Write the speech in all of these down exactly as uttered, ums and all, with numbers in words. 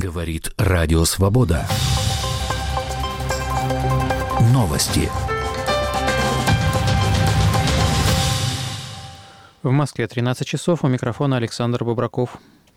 Говорит Радио Свобода. Новости. В Москве тринадцать часов. У микрофона Александр Бобраков.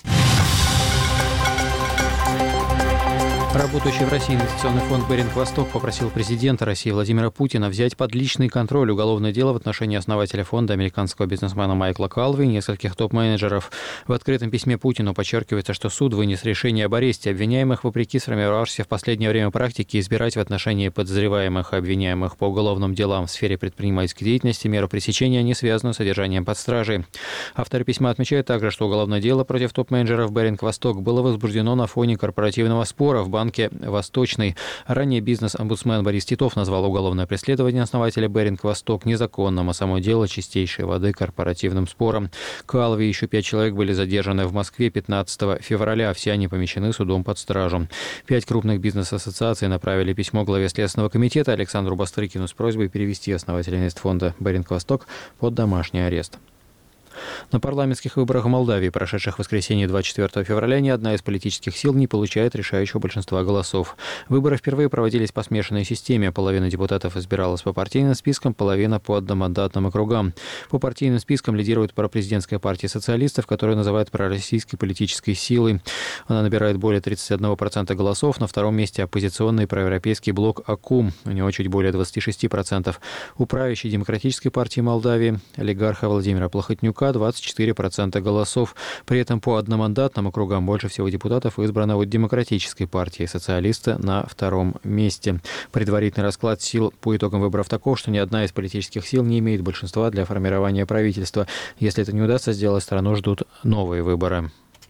Работающий в России инвестиционный фонд «Беринг-Восток» попросил президента России Владимира Путина взять под личный контроль уголовное дело в отношении основателя фонда, американского бизнесмена Майкла Калви и нескольких топ-менеджеров. В открытом письме Путину подчеркивается, что суд вынес решение об аресте обвиняемых вопреки сформировавшейся в последнее время практике избирать в отношении подозреваемых и обвиняемых по уголовным делам в сфере предпринимательской деятельности меру пресечения, не связанную с содержанием под стражей. Авторы письма отмечают также, что уголовное дело против топ-менеджеров «Беринг-Восток» было возбуждено на фоне корпоративного спора в банке «Восточный». Ранее бизнес-омбудсмен Борис Титов назвал уголовное преследование основателя «Беринг-Восток» незаконным, а само дело чистейшей воды корпоративным спором. Калви и еще пять человек были задержаны в Москве пятнадцатого февраля. Все они помещены судом под стражу. Пять крупных бизнес-ассоциаций направили письмо главе Следственного комитета Александру Бастрыкину с просьбой перевести основателя инвестфонда «Беринг-Восток» под домашний арест. На парламентских выборах в Молдавии, прошедших в воскресенье двадцать четвёртого февраля, ни одна из политических сил не получает решающего большинства голосов. Выборы впервые проводились по смешанной системе. Половина депутатов избиралась по партийным спискам, половина по одномандатным округам. По партийным спискам лидирует пропрезидентская партия социалистов, которую называют пророссийской политической силой. Она набирает более тридцать один процент голосов. На втором месте оппозиционный проевропейский блок АКУМ. У него чуть более двадцать шесть процентов. У правящей демократической партии Молдавии, олигарха Владимира Плохотнюка, двадцать четыре процента голосов. При этом по одномандатным округам больше всего депутатов избрано от демократической партии, социалисты на втором месте. Предварительный расклад сил по итогам выборов таков, что ни одна из политических сил не имеет большинства для формирования правительства. Если это не удастся сделать, страну ждут новые выборы.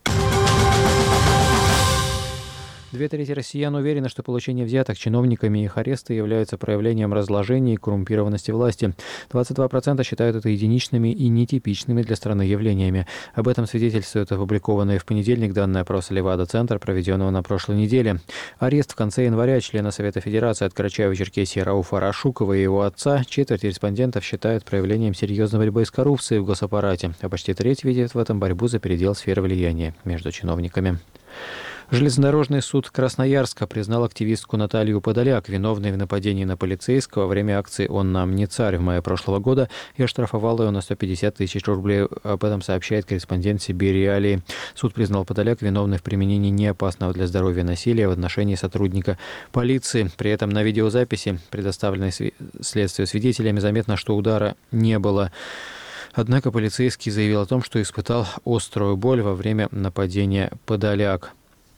Две трети россиян уверены, что получение взяток чиновниками и их аресты являются проявлением разложения и коррумпированности власти. двадцать два процента считают это единичными и нетипичными для страны явлениями. Об этом свидетельствуют опубликованные в понедельник данные опроса Левада-центра, проведенного на прошлой неделе. Арест в конце января члена Совета Федерации от Карачаево-Черкесии Рауфа Рашукова и его отца четверть респондентов считают проявлением серьезной борьбы с коррупцией в госаппарате, а почти треть видит в этом борьбу за передел сферы влияния между чиновниками. Железнодорожный суд Красноярска признал активистку Наталью Подоляк виновной в нападении на полицейского во время акции «Он нам не царь» в мае прошлого года и оштрафовал ее на сто пятьдесят тысяч рублей. Об этом сообщает корреспондент Сибири-Реалии. Суд признал Подоляк виновной в применении неопасного для здоровья насилия в отношении сотрудника полиции. При этом на видеозаписи, предоставленной следствию свидетелями, заметно, что удара не было. Однако полицейский заявил о том, что испытал острую боль во время нападения Подоляк.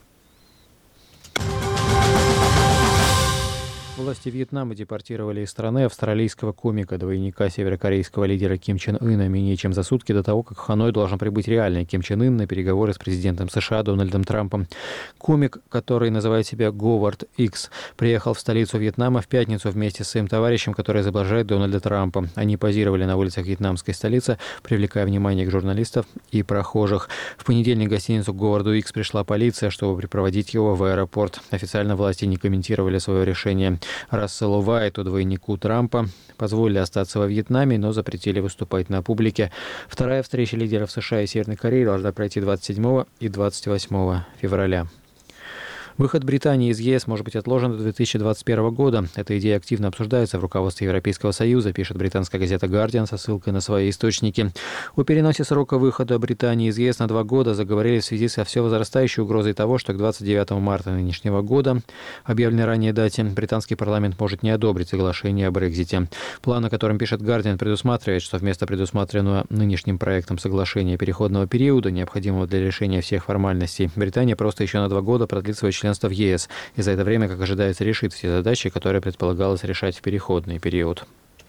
Власти Вьетнама депортировали из страны австралийского комика, двойника северокорейского лидера Ким Чен Ына, менее чем за сутки до того, как в Ханой должен прибыть реальный Ким Чен Ын на переговоры с президентом США Дональдом Трампом. Комик, который называет себя Говард Икс, приехал в столицу Вьетнама в пятницу вместе с своим товарищем, который изображает Дональда Трампа. Они позировали на улицах вьетнамской столицы, привлекая внимание к журналистов и прохожих. В понедельник в гостиницу к Говарду Икс пришла полиция, чтобы припроводить его в аэропорт. Официально власти не комментировали свое решение. Расселу Уайту, двойнику Трампа, позволили остаться во Вьетнаме, но запретили выступать на публике. Вторая встреча лидеров США и Северной Кореи должна пройти двадцать седьмого и двадцать восьмого февраля. Выход Британии из ЕС может быть отложен до две тысячи двадцать первого года. Эта идея активно обсуждается в руководстве Европейского Союза, пишет британская газета «Гардиан» со ссылкой на свои источники. О переносе срока выхода Британии из ЕС на два года заговорили в связи со все возрастающей угрозой того, что к двадцать девятому марта нынешнего года, объявленной ранее дате, британский парламент может не одобрить соглашение о Брексите. План, о котором пишет «Гардиан», предусматривает, что вместо предусмотренного нынешним проектом соглашения переходного периода, необходимого для решения всех формальностей, Британия просто еще на два года продлит свое членство в ЕС и за это время, как ожидается, решит все задачи, которые предполагалось решать в переходный период.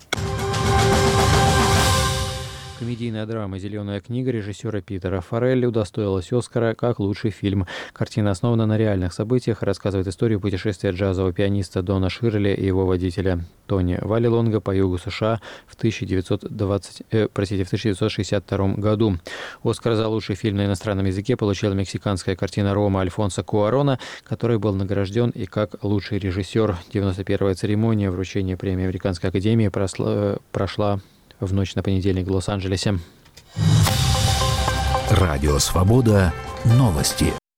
Комедийная драма «Зеленая книга» режиссера Питера Фаррелли удостоилась Оскара как лучший фильм. Картина основана на реальных событиях и рассказывает историю путешествия джазового пианиста Дона Ширли и его водителя Тони Валлилонга по югу США в тысяча девятьсот двадцать, э, простите, в тысяча девятьсот шестьдесят втором году. Оскар за лучший фильм на иностранном языке получила мексиканская картина Рома Альфонсо Куарона, который был награжден и как лучший режиссер. девяносто первая церемония вручения премии Американской академии прошла, прошла в ночь на понедельник в Лос-Анджелесе. Радио Свобода. Новости.